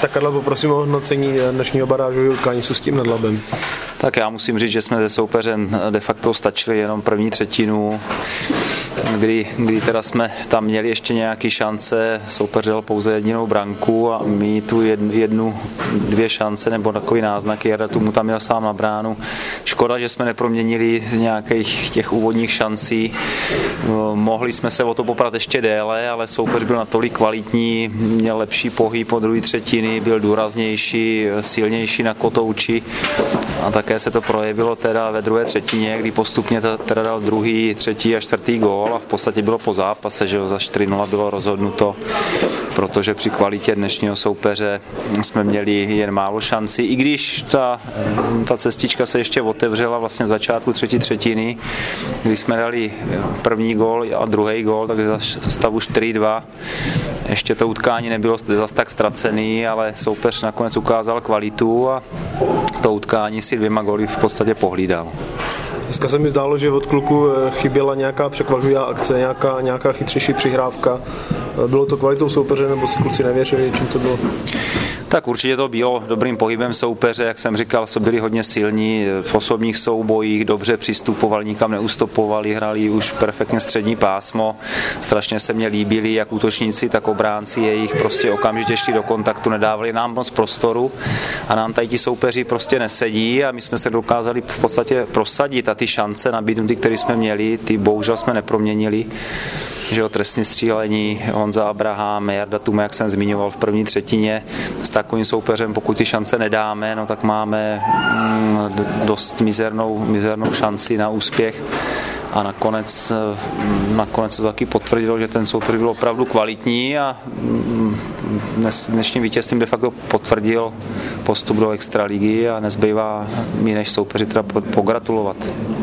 Tak Karla, poprosím o hodnocení dnešního barážového utkání s Ústím nad Labem. Tak já musím říct, že jsme se soupeřem de facto stačili jenom první třetinu, kdy teda jsme tam měli ještě nějaké šance, soupeř dal pouze jedinou branku a my tu dvě šance nebo takový náznaky, Jarda tomu tam měl sám na bránu. Škoda, že jsme neproměnili nějakých těch úvodních šancí, mohli jsme se o to poprat ještě déle, ale soupeř byl natolik kvalitní, měl lepší pohyb po druhé třetiny, byl důraznější, silnější na kotouči a také se to projevilo teda ve druhé třetině, kdy postupně teda dal druhý, třetí a čtvrtý gól a v podstatě bylo po zápase, že za 4-0 bylo rozhodnuto, protože při kvalitě dnešního soupeře jsme měli jen málo šancí, i když ta cestička se ještě otevřela vlastně v začátku třetí třetiny, kdy jsme dali první gól a druhý gól, takže za stavu 4-2. Ještě to utkání nebylo zase tak ztracený, ale soupeř nakonec ukázal kvalitu a to utkání si 2 góly v podstatě pohlídal. Dneska se mi zdálo, že od kluku chyběla nějaká překvapivá akce, nějaká chytřejší přihrávka. Bylo to kvalitou soupeře, nebo si kluci nevěřili, čím to bylo? Tak určitě to bylo dobrým pohybem soupeře, jak jsem říkal, byli hodně silní v osobních soubojích, dobře přistupovali, nikam neustopovali, hrali už perfektně střední pásmo. Strašně se mně líbili jak útočníci, tak obránci jejich, prostě okamžitě šli do kontaktu, nedávali nám moc prostoru a nám tady ti soupeři prostě nesedí a my jsme se dokázali v podstatě prosadit a ty šance nabídnuty, které jsme měli, ty bohužel jsme neproměnili. Že trestní střílení, Honza Abraham, Jarda Tuma, jak jsem zmiňoval v první třetině, s takovým soupeřem, pokud ty šance nedáme, no tak máme dost mizernou šanci na úspěch. A nakonec to taky potvrdilo, že ten soupeř byl opravdu kvalitní a dnešním vítězstvím de facto potvrdil postup do extraligy a nezbývá mi než soupeři teda pogratulovat.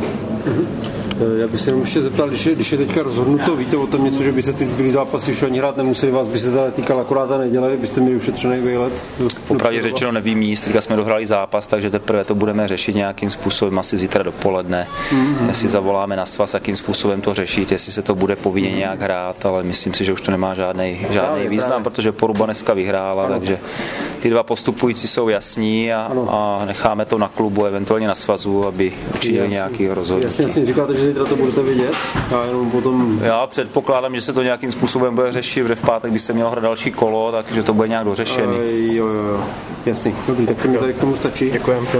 Já bych se jenom ještě zeptal, když je teďka rozhodnuto, víte o tom něco, že by se ty zbylý zápasy už ani hrát nemuseli, vás by se teda týkal akorát a nedělali, byste měli ušetřený výlet? Popravdě řečeno nevím nic, teďka jsme dohráli zápas, takže teprve to budeme řešit nějakým způsobem, asi zítra dopoledne, jestli zavoláme na svaz, jakým způsobem to řešit, jestli se to bude povinně nějak hrát, ale myslím si, že už to nemá žádný význam, protože Poruba dneska vyhrála, takže ty 2 postupující jsou jasní a necháme to na klubu, eventuálně na svazu, aby učinili nějaký rozhodnutí. Jasně, říkáte, že zítra to budete vidět a jenom potom... Já předpokládám, že se to nějakým způsobem bude řešit, že v pátek by se mělo hrát další kolo, takže to bude nějak dořešený. Jo. Jasně, dobrý, tak to mi tady k tomu stačí. Děkujeme.